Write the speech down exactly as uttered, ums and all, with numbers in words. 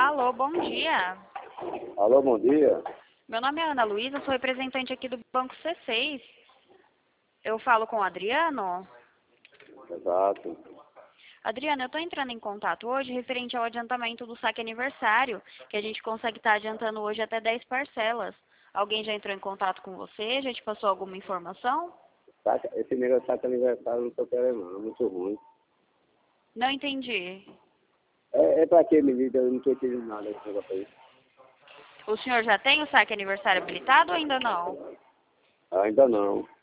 Alô, bom dia. Alô, bom dia. Meu nome é Ana Luísa, sou representante aqui do Banco C seis. Eu falo com o Adriano? Exato. Adriano, eu estou entrando em contato hoje referente ao adiantamento do saque aniversário, que a gente consegue estar adiantando hoje até dez parcelas. Alguém já entrou em contato com você? Já te passou alguma informação? Saca- Esse negócio de saque aniversário eu não tô querendo não, é muito ruim. Não entendi. É, é pra quê, menino? Eu não tô entendendo nada desse negócio aí. O senhor já tem o saque aniversário habilitado ou ainda não? Ainda não.